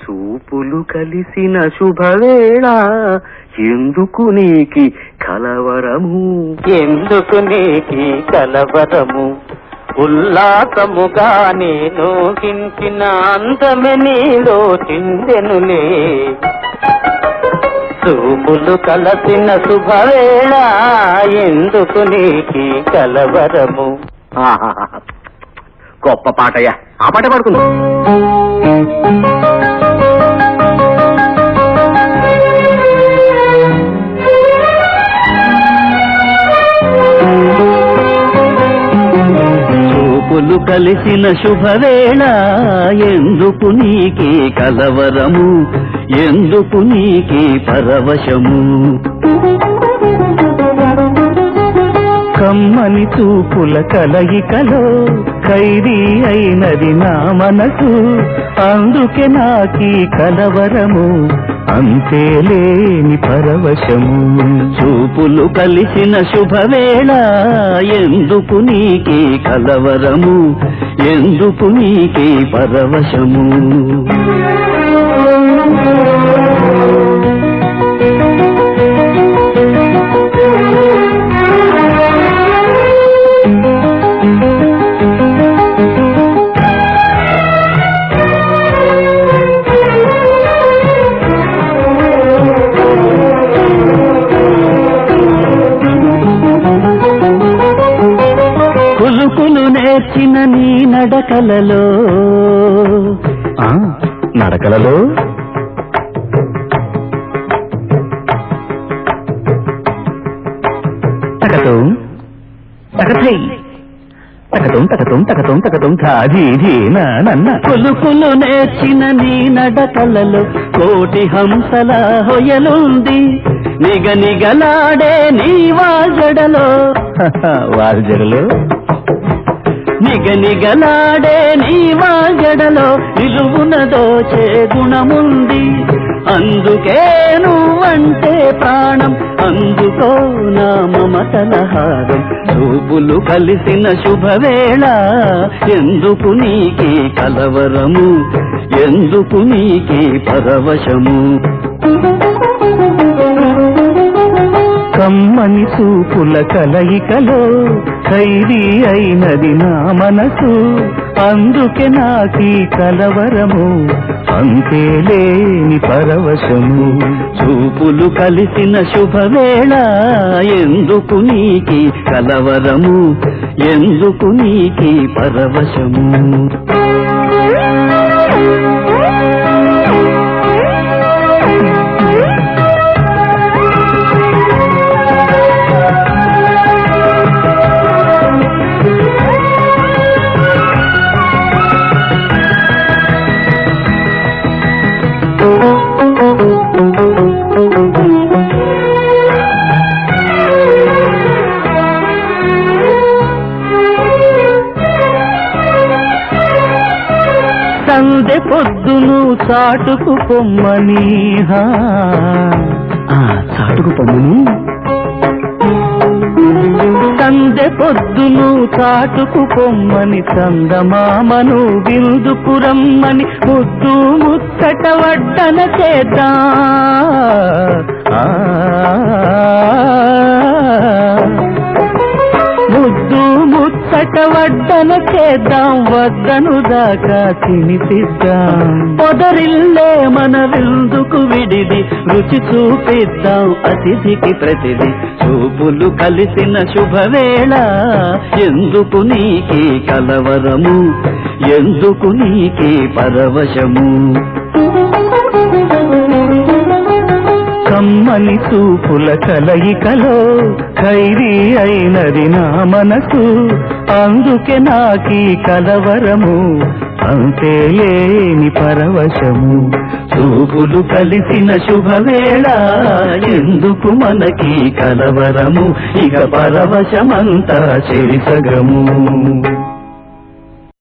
చూపులు కలిసిన శుభవేళ ఎందుకు నీకి కలవరము ఎందుకు నీకి కలవరము ఉల్లాసముగా నేను కించిన అందమే నీలో చిందెనులే చూపులు కలసిన శుభవేళ ఎందుకు నీకి కలవరము. గొప్ప పాటయ్యా, ఆ పాట పాడుకుందాం. చూపులు కలిసిన శుభవేళ ఎందుకు నీకి కలవరము ఎందుకు నీకి పరవశము కమ్మని చూపుల కలయికలో ఖైదీ అయినది నా మనసు అందుకే నాకీ కలవరము అంతేలేని పరవశము చూపులు కలిసిన శుభవేళ ఎందుకు నీకి కలవరము ఎందుకు నీకి పరవశము నేర్చిన నీ నడకలలో నడకలలో తకతం తకతై తకతం తకతం తకతం తకతం ధాజీ నన్న కొలుకులు నేర్చిన నీ నడకలలో కోటి హంసల హొయలుంది నిగనిగలాడే నీ వాజడలో వాజడలో నిగనిగలాడే నీ వాజడలో నిలువున దోచే గుణముంది అందుకే నువ్వంటే ప్రాణం అందుకో నా మమతల హారం చూపులు కలిసిన శుభవేళ ఎందుకు నీకి కలవరము ఎందుకు నీకి పరవశము కమ్మని చూపుల కలయికలో ఖైదీ అయినది నా మనసు అందుకే నాకీ కలవరము అంతేలేని పరవశము చూపులు కలిసిన శుభవేళ ఎందుకు నీకి కలవరము ఎందుకు నీకి పరవశము సందె పొద్దును చాటుకు పొమ్మని చాటుకు పొమ్మని సందె పొద్దును చాటుకు పొమ్మని చందమామను విందుకు రమ్మని ముద్దు ముచ్చట వడ్డన చేద్దా ముద్దు ముచ్చట వడ్డన చేద్దాం వద్దను దాకా తినిపిద్దాం పొదరిల్లే మన విందుకు విడిది రుచి చూపిద్దాం అతిథికి ప్రతిది చూపులు కలిసిన శుభవేళ ఎందుకు నీకి కలవరము ఎందుకు నీకి పరవశము కమ్మని చూపుల కలయికలో ఖైదీ అయినది నా మనసు అందుకే నాకీ కలవరము అంతేలేని పరవశము చూపులు కలిసిన శుభవేళ ఎందుకు మనకి కలవరము ఇక పరవశమంతా చెరిసగము